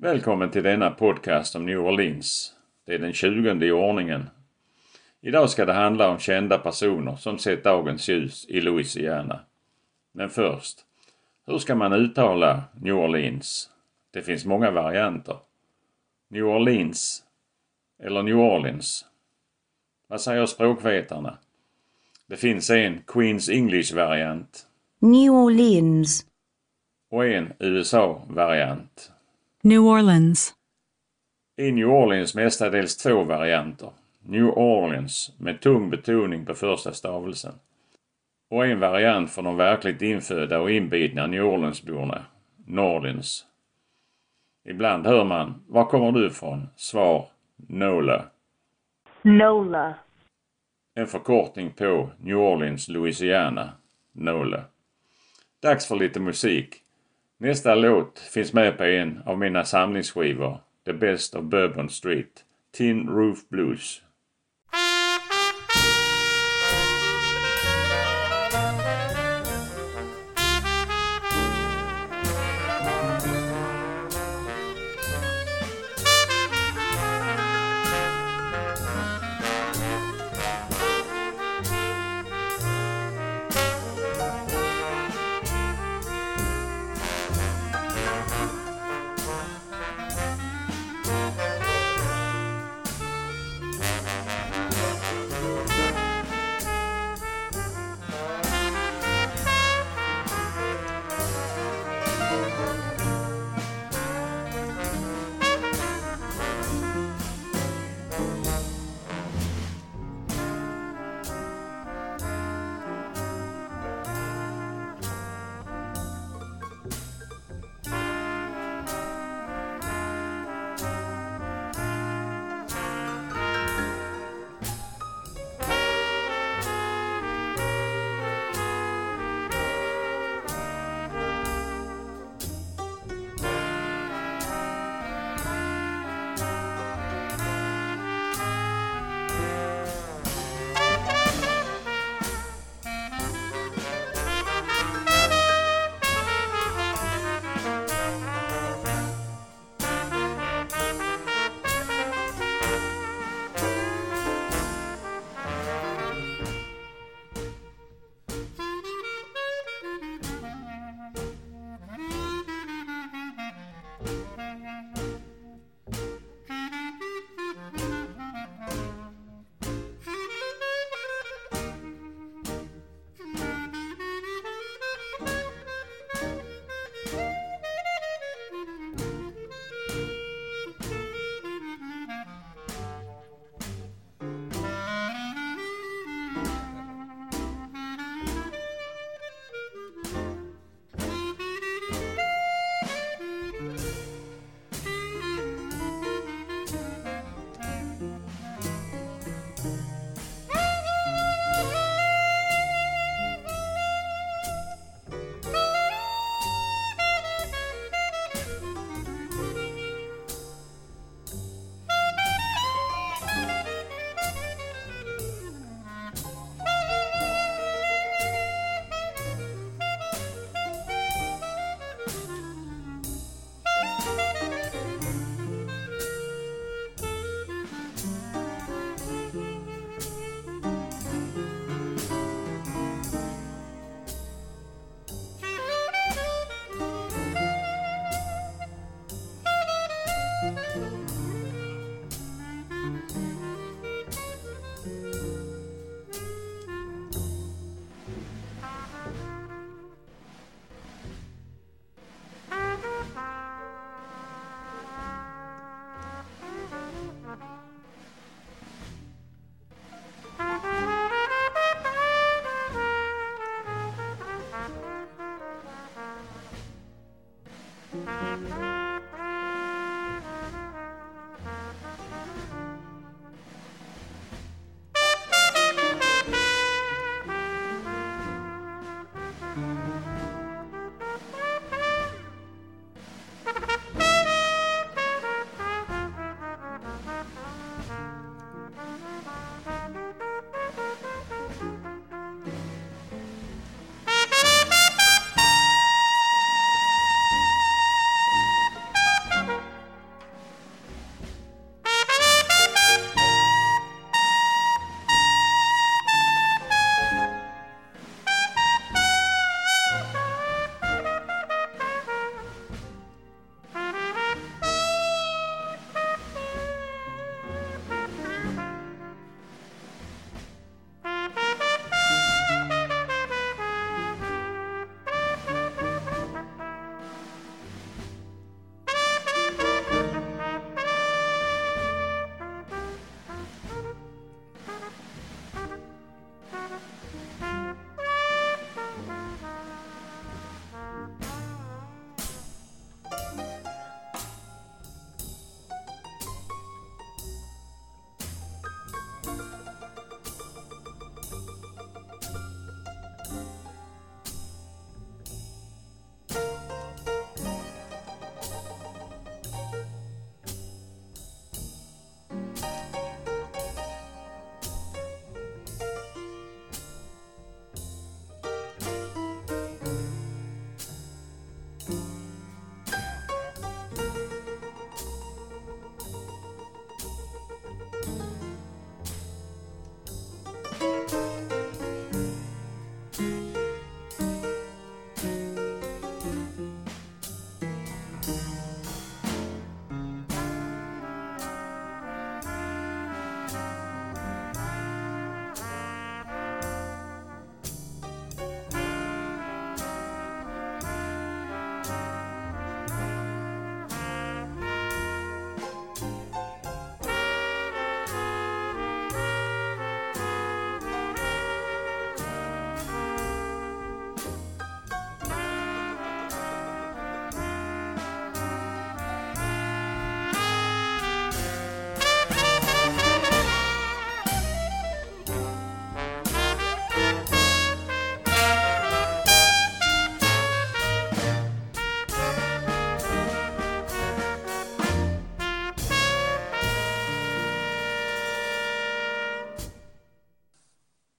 Välkommen till denna podcast om New Orleans. Det är den 20:e i ordningen. Idag ska det handla om kända personer som sett dagens ljus i Louisiana. Men först, hur ska man uttala New Orleans? Det finns många varianter. New Orleans eller New Orleans. Vad säger språkvetarna? Det finns en Queen's English-variant. New Orleans. Och en USA-variant. New Orleans. I New Orleans mestadels 2 varianter. New Orleans med tung betoning på första stavelsen. Och en variant för de verkligt infödda och inbitna New Orleans-borna. Nordens. Ibland hör man, var kommer du ifrån? Svar, Nola. Nola. En förkortning på New Orleans, Louisiana. Nola. Dags för lite musik. Nästa låt finns med på en av mina samlingsskivor, The Best of Bourbon Street, Tin Roof Blues.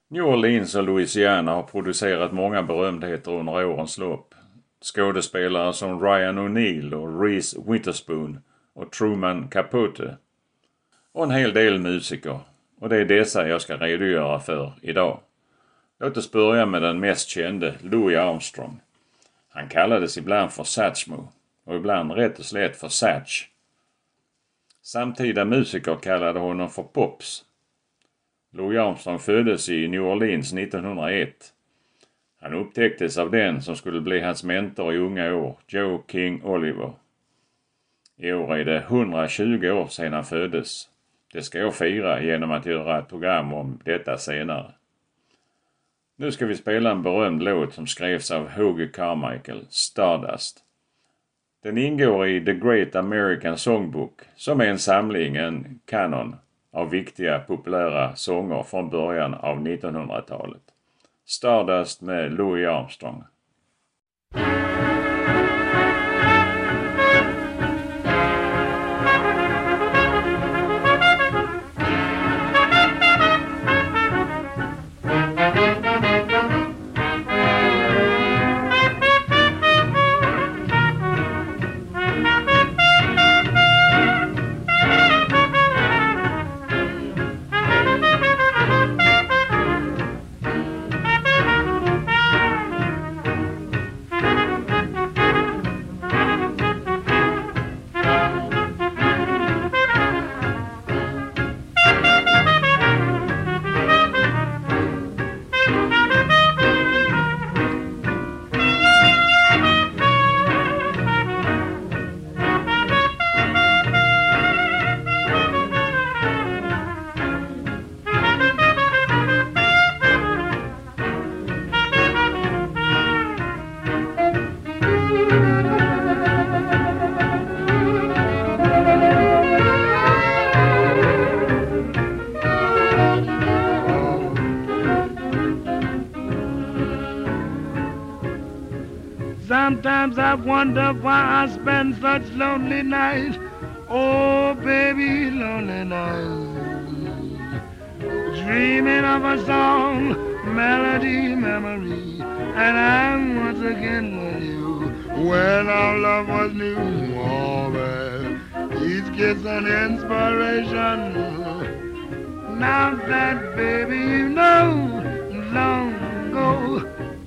New Orleans och Louisiana har producerat många berömdheter under årens lopp. Skådespelare som Ryan O'Neal och Reese Witherspoon och Truman Capote. Och en hel del musiker. Och det är dessa jag ska redogöra för idag. Låt oss börja med den mest kände, Louis Armstrong. Han kallades ibland för Satchmo och ibland rätt och slätt för Satch. Samtida musiker kallade honom för Pops. Louis Armstrong föddes i New Orleans 1901. Han upptäcktes av den som skulle bli hans mentor i unga år, Joe King Oliver. I år är det 120 år sedan han föddes. Det ska jag fira genom att göra ett program om detta senare. Nu ska vi spela en berömd låt som skrevs av Hoagy Carmichael, Stardust. Den ingår i The Great American Songbook, som är en samling, en kanon av viktiga populära sånger från början av 1900-talet. Stardust med Louis Armstrong. Sometimes I wonder why I spend such lonely nights. Oh, baby, lonely nights. Dreaming of a song, melody, memory. And I'm once again with you. When our love was new, oh, man. Each kiss an inspiration. Now that, baby, you know, long ago.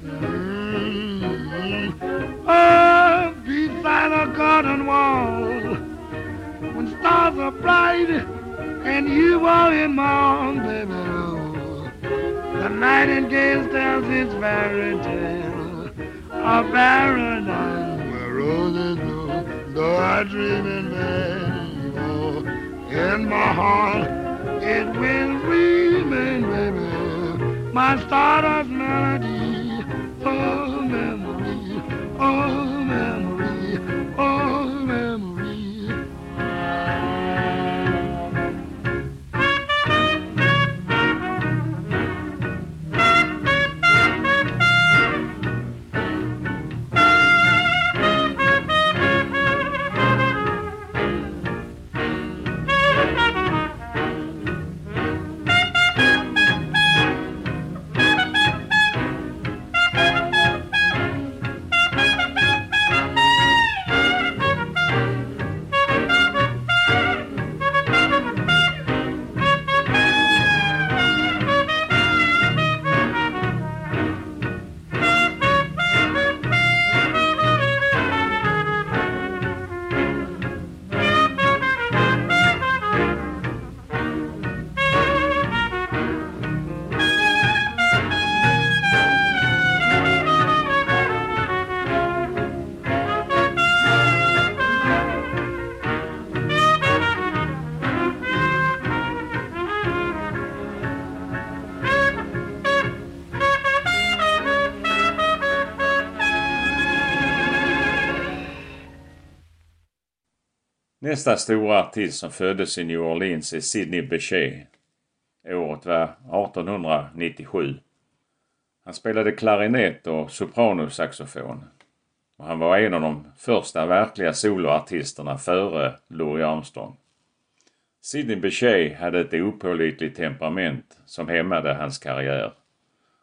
Oh, beside a garden wall, when stars are bright and you are in my arms, baby, oh, the nightingale tells its fairy tale of paradise where roses bloom, though I dream in vain. Oh, in my heart it will remain, baby, my stardust melody, oh, memory. Oh, memory, oh, memory. Nästa stora artist som föddes i New Orleans är Sidney Bechet. Året var 1897. Han spelade klarinett och sopranosaxofon. Och han var en av de första verkliga soloartisterna före Louis Armstrong. Sidney Bechet hade ett opålitligt temperament som hämmade hans karriär.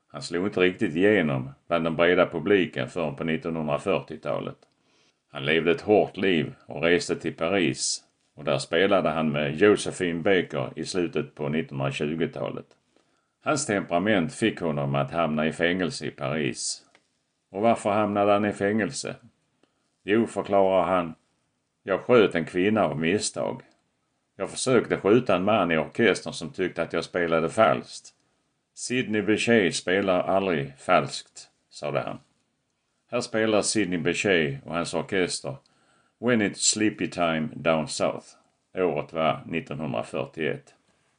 Han slog inte riktigt igenom bland den breda publiken förrän på 1940-talet. Han levde ett hårt liv och reste till Paris och där spelade han med Josephine Baker i slutet på 1920-talet. Hans temperament fick honom att hamna i fängelse i Paris. Och varför hamnade han i fängelse? Jo, förklarar han, jag sköt en kvinna av misstag. Jag försökte skjuta en man i orkestern som tyckte att jag spelade falskt. Sidney Bechet spelar aldrig falskt, sade han. Här spelar Sidney Bechet och hans orkester When It's Sleepy Time Down South. Året var 1941.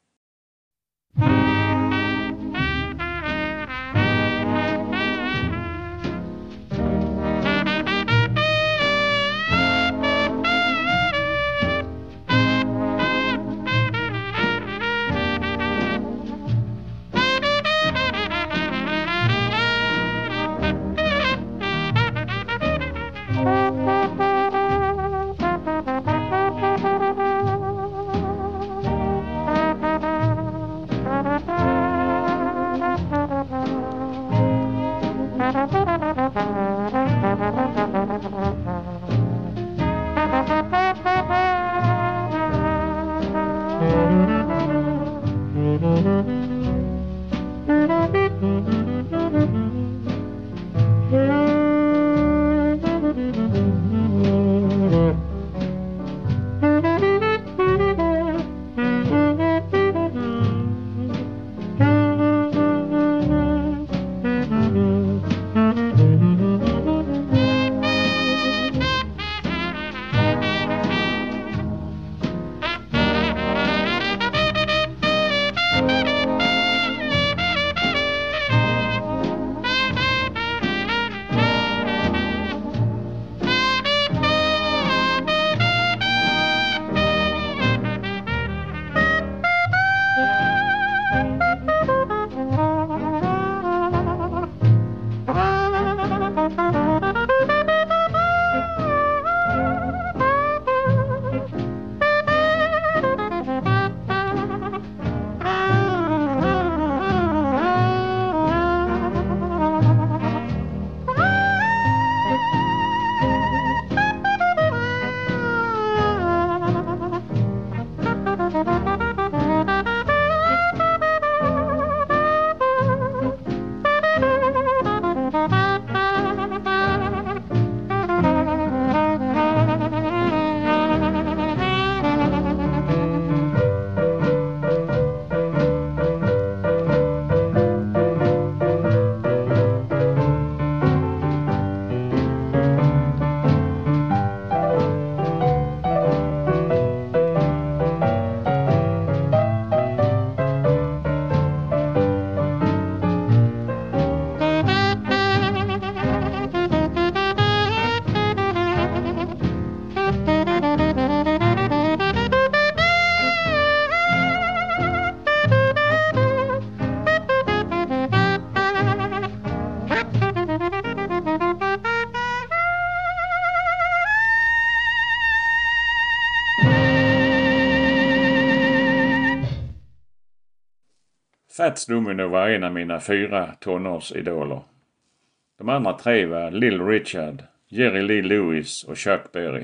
Fats Domino var en av mina 4 tonårsidoler. De andra 3 var Little Richard, Jerry Lee Lewis och Chuck Berry.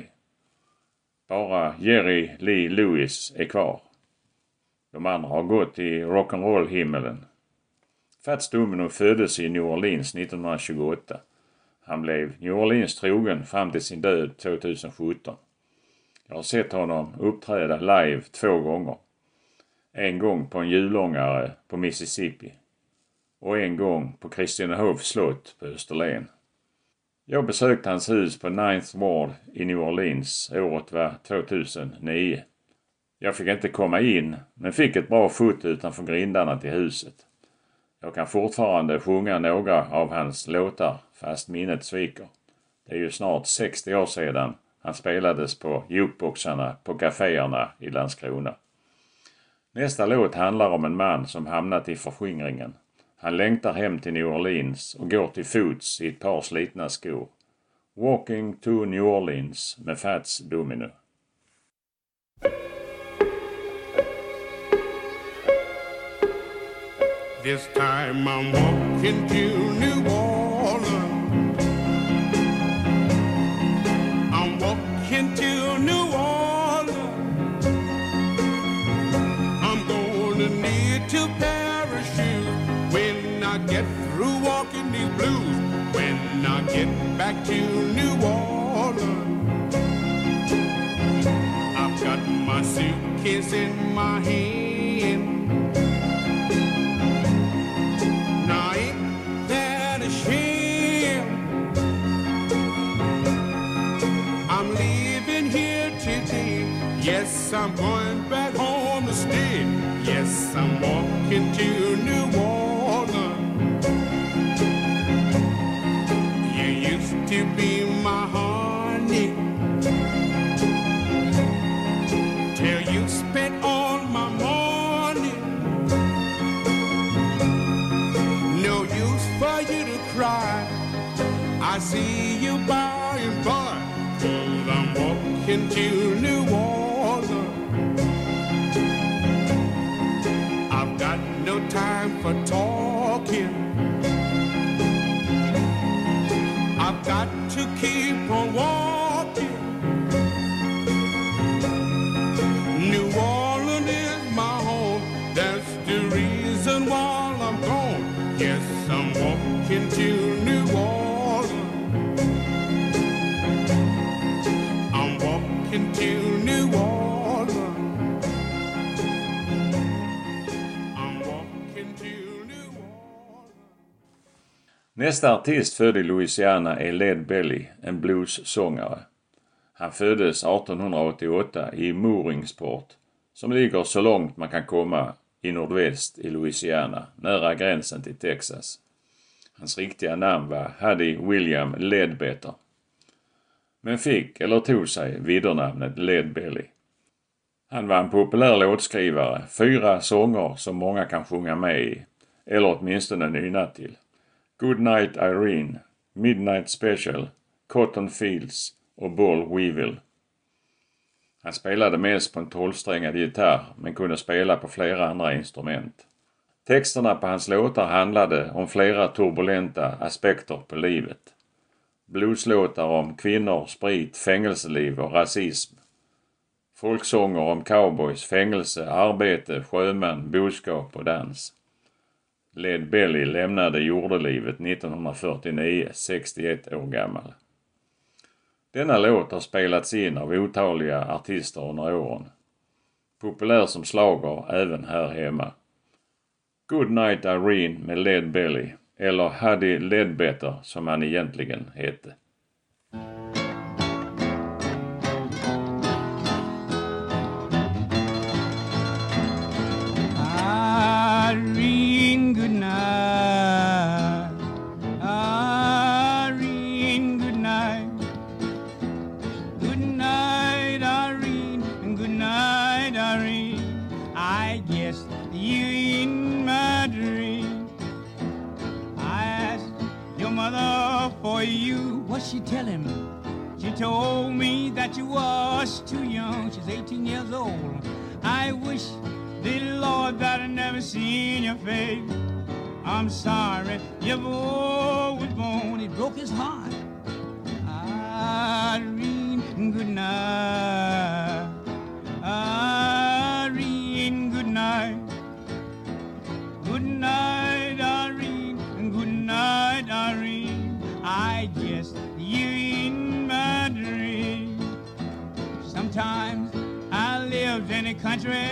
Bara Jerry Lee Lewis är kvar. De andra har gått i rock'n'roll-himmelen. Fats Domino föddes i New Orleans 1928. Han blev New Orleans trogen fram till sin död 2017. Jag har sett honom uppträda live 2 gånger. En gång på en julångare på Mississippi och en gång på Christianshovs slott på Österlen. Jag besökte hans hus på 9th Ward i New Orleans. Året var 2009. Jag fick inte komma in men fick ett bra foto utanför grindarna till huset. Jag kan fortfarande sjunga några av hans låtar fast minnet sviker. Det är ju snart 60 år sedan han spelades på jukeboxarna på kaféerna i Landskrona. Nästa låt handlar om en man som hamnat i förskingringen. Han längtar hem till New Orleans och går till fots i ett par slitna skor. Walking to New Orleans med Fats Domino. This time I'm walking to New Orleans. I'm walking to New Orleans. I'm gonna need to parachute when I get through walking these blues. When I get back to New Orleans, I've got my suitcase in my hand. Now ain't that a shame? I'm leaving here today. Yes, I'm going back home to stay. Yes, I'm walking to New Orleans. You used to be my honey till you spent all my money. No use for you to cry. I see you by and by. 'Cause I'm walking to New Orleans. I've got no time for talking. I've got to keep on walking. New Orleans is my home. That's the reason why I'm gone. Yes, I'm walking to New Orleans. I'm walking to New Orleans. I'm walking to New Orleans. Nästa artist född i Louisiana är Lead Belly, en bluessångare. Han föddes 1888 i Mooringsport, som ligger så långt man kan komma i nordväst i Louisiana, nära gränsen till Texas. Hans riktiga namn var Huddy William Ledbetter, men fick eller tog sig viddernamnet Lead Belly. Han var en populär låtskrivare, 4 sånger som många kan sjunga med i, eller åtminstone nynna till. Good Night Irene, Midnight Special, Cotton Fields och Boll Weevil. Han spelade mest på en 12-strängad gitarr men kunde spela på flera andra instrument. Texterna på hans låtar handlade om flera turbulenta aspekter på livet. Blueslåtar om kvinnor, sprit, fängelseliv och rasism. Folksånger om cowboys, fängelse, arbete, sjömän, boskap och dans. Lead Belly lämnade jordelivet 1949, 61 år gammal. Denna låt har spelats in av otaliga artister under åren. Populär som slager även här hemma. Good Night Irene med Lead Belly, eller Huddy Ledbetter som han egentligen hette. Irene, good night. Irene, good night. Good night, Irene, and good night, Irene. I guess you in my dream. I asked your mother for you. What's she telling me? She told me that you was too young. She's 18 years old. I wish the Lord that I never seen your face. I'm sorry your boy was born. It broke his heart. Irene, good night. Irene, good night. Good night, Irene. Good night, Irene. I guess you in my dream. Sometimes I lived in a country.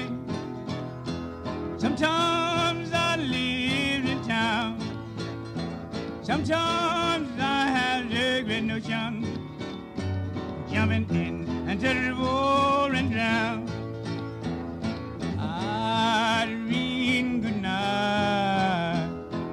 Sometimes I lived in town. Sometimes I had a great notion, jumping in into the river and drown. Irene, good night.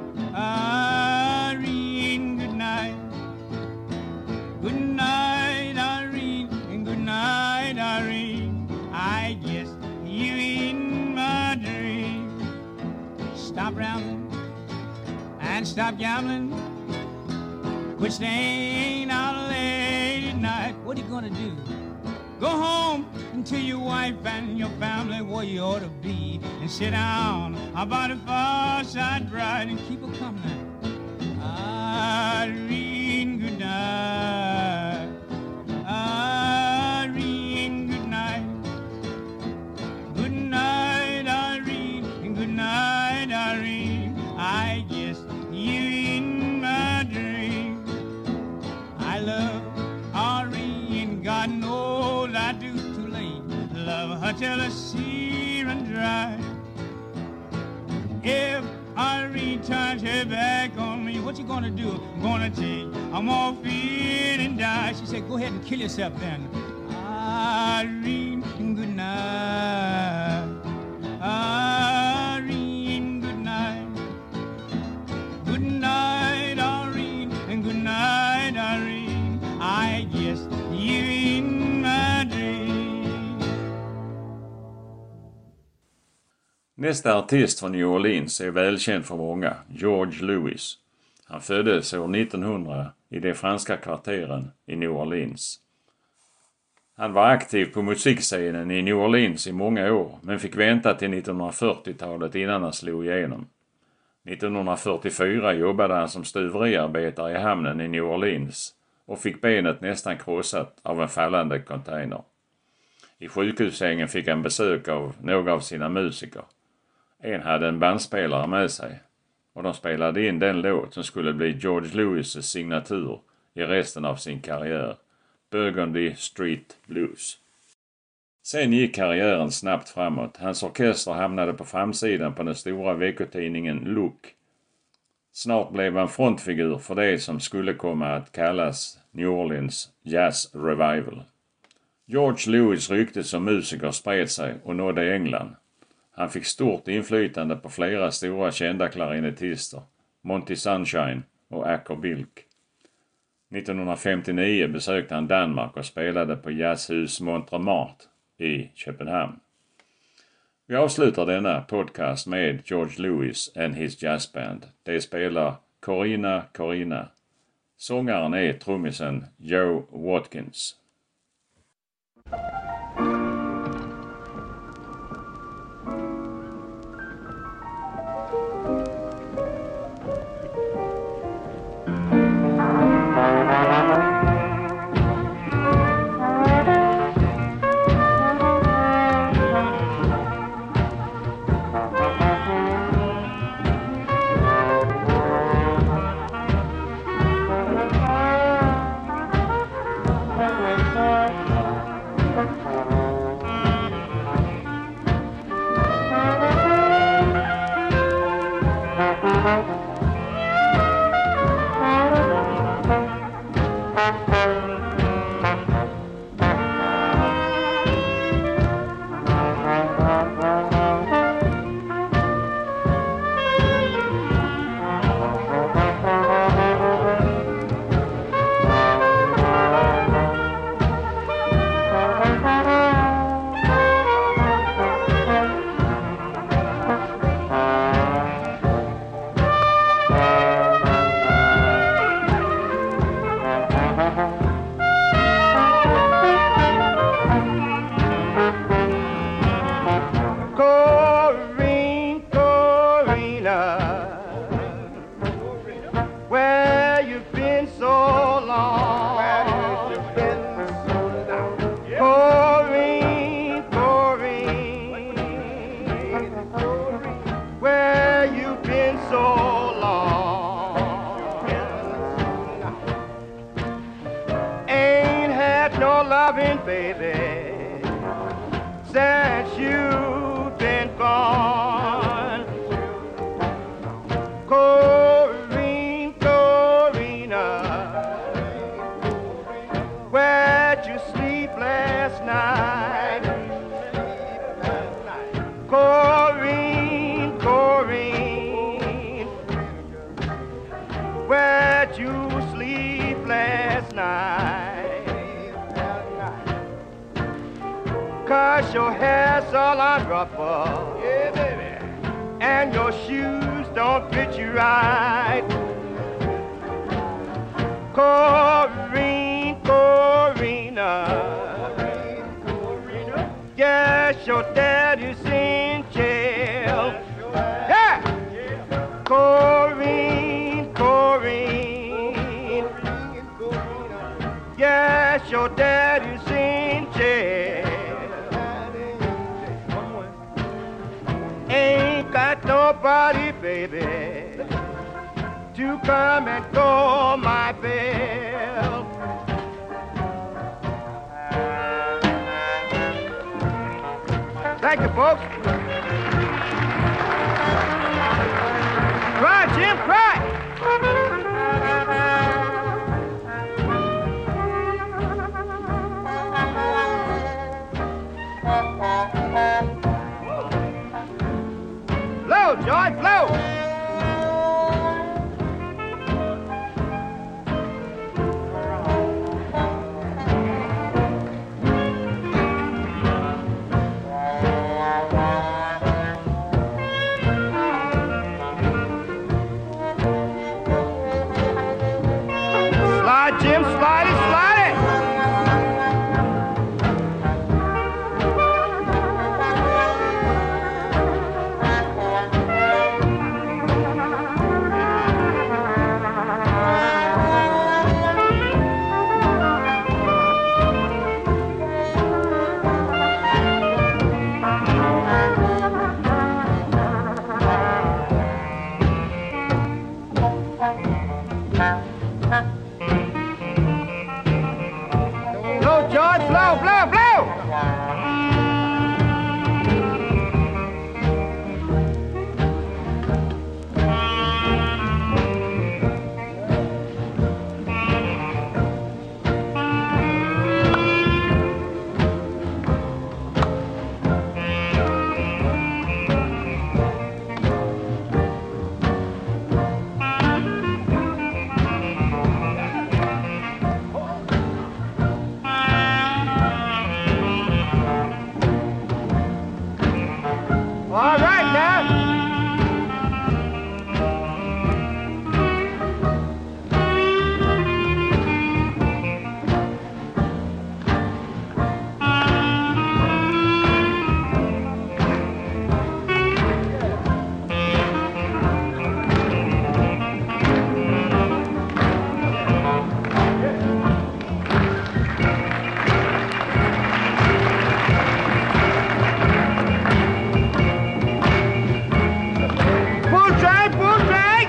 Irene, good night. Good night, Irene, and good night, Irene. I guess you in my dream. Stop rambling and stop gambling. Quit staying out late at night. What are you gonna do? Go home and and tell your wife and your family where you ought to be, and sit down by the fireside bride and keep her company. Irene, good night. Irene, good night. Good night, Irene, and good night, Irene. I guess you in my dream. I love Irene, God knows I do too late. Love her till the sea run dry. If Irene turns her back on me, what you gonna do? I'm gonna take a morphine and die. She said, go ahead and kill yourself then. Irene, good night. Irene, good night. Good night, Irene, and good night, Irene. I guess you in my dream. Nästa artist från New Orleans är välkänd för många, George Lewis. Han föddes år 1900 i de franska kvarteren i New Orleans. Han var aktiv på musikscenen i New Orleans i många år, men fick vänta till 1940-talet innan han slog igenom. 1944 jobbade han som stuveriarbetare i hamnen i New Orleans och fick benet nästan krossat av en fallande container. I sjukhussängen fick han besök av några av sina musiker. En hade en bandspelare med sig och de spelade in den låt som skulle bli George Lewis' signatur i resten av sin karriär, Burgundy Street Blues. Sen gick karriären snabbt framåt. Hans orkester hamnade på framsidan på den stora veckotidningen Look. Snart blev han frontfigur för det som skulle komma att kallas New Orleans Jazz Revival. George Lewis rykte som musiker spred sig och nådde England. Han fick stort inflytande på flera stora kända klarinettister, Monty Sunshine och Acker Bilk. 1959 besökte han Danmark och spelade på Jazzhus Montmartre i Köpenhamn. Vi avslutar denna podcast med George Lewis and his jazzband. De spelar Corina Corina. Sångaren är trummisen Joe Watkins. Baby, since you've been gone, Corina, where'd you sleep last night? Corina, where'd you sleep last night? 'Cause your hair's all unruffled, yeah, baby, and your shoes don't fit you right. Corina, Yes, your daddy's in jail. Yeah! Corrine, Corrine. Yes, your daddy's in jail. Ain't got nobody, baby, to come and call my bell. Thank you, folks. Cry, Jim, cry. Blow, George, blow. Slide, Jim, slide it, slide it. Blow, George, blow, blow, blow. All right now. Bull drag, bull drag.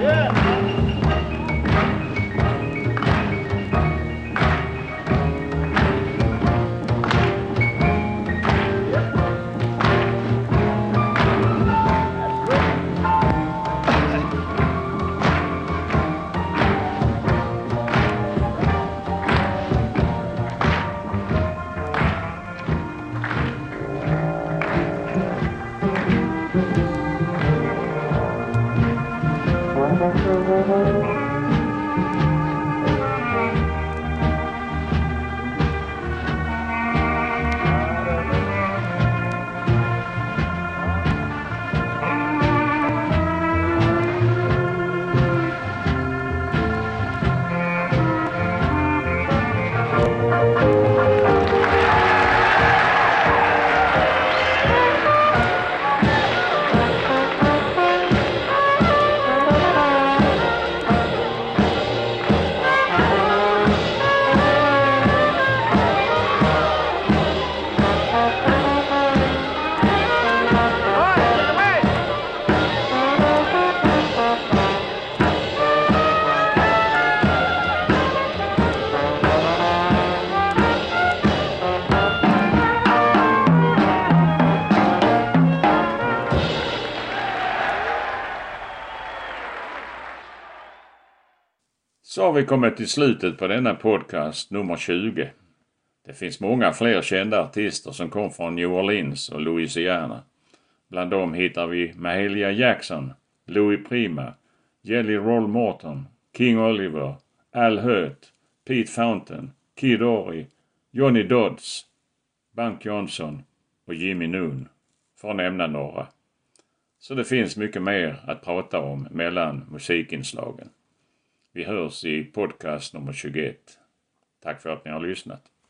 Så har vi kommit till slutet på denna podcast nummer 20. Det finns många fler kända artister som kom från New Orleans och Louisiana. Bland dem hittar vi Mahalia Jackson, Louis Prima, Jelly Roll Morton, King Oliver, Al Hurt, Pete Fountain, Kid Ory, Johnny Dodds, Bunk Johnson och Jimmy Noon, för att nämna några. Så det finns mycket mer att prata om mellan musikinslagen. Vi hörs i podcast nummer 21. Tack för att ni har lyssnat.